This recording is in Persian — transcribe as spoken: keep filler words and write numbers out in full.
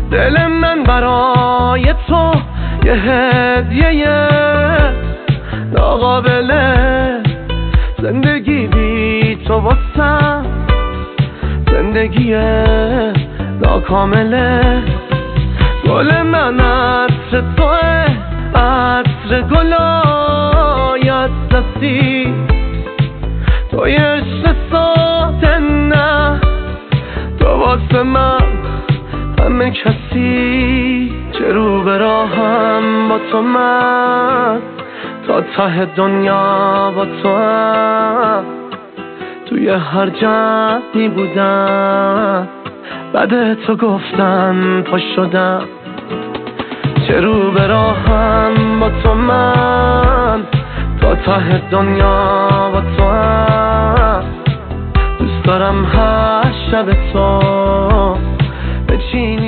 دل من برای تو یه هدیه ناقابله، زندگی بی تو واسم زندگی ناکامله. گل من عطر توه، عطر گلای از دستی، توی عشق ساده نه، تو واسه من همه کسی. چه رو به راهم با تو من، تا ته دنیا با تو هم، توی هر جمعی بودم بعد تو گفتن پا شدم. چه رو به راهم با تو من، تا ته دنیا با تو هم، دوست دارم هر شب تو بچینی